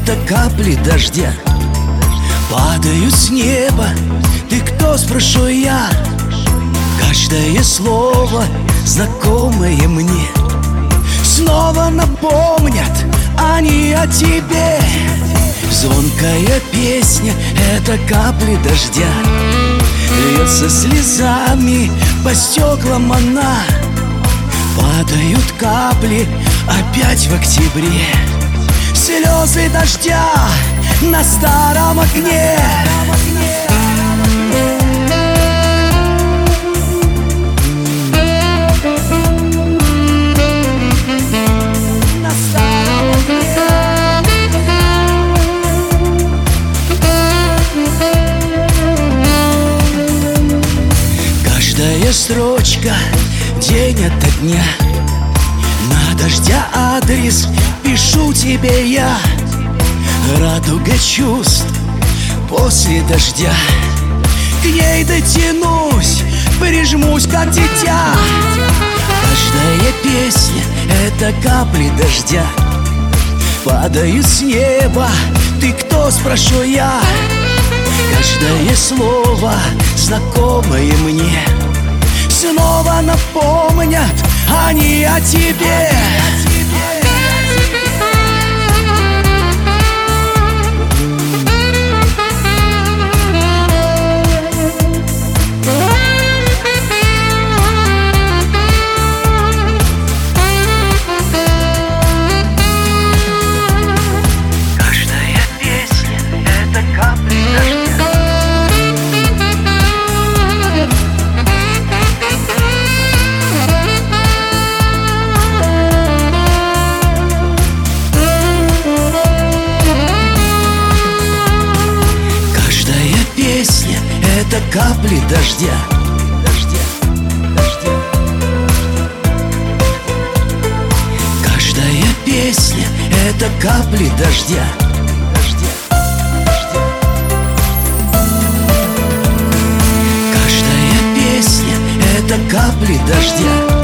это капли дождя падают с неба. Ты кто, спрошу я? Каждое слово, знакомое мне, снова напомнят они о тебе. Звонкая песня — это капли дождя, льется слезами по стеклам она. Падают капли опять в октябре, слезы дождя на старом окне. Каждая строчка день ото дня, на дождя адрес пишу тебе я. Радуга чувств после дождя, к ней дотянусь, прижмусь как дитя. Каждая песня — это капли дождя падают с неба. Ты кто, спрошу я? Каждое слово, знакомое мне, снова напомнят они о тебе. Каждая песня — это капли дождя. Песня — это капли дождя. Каждая песня — это капли дождя. Каждая песня — это капли дождя.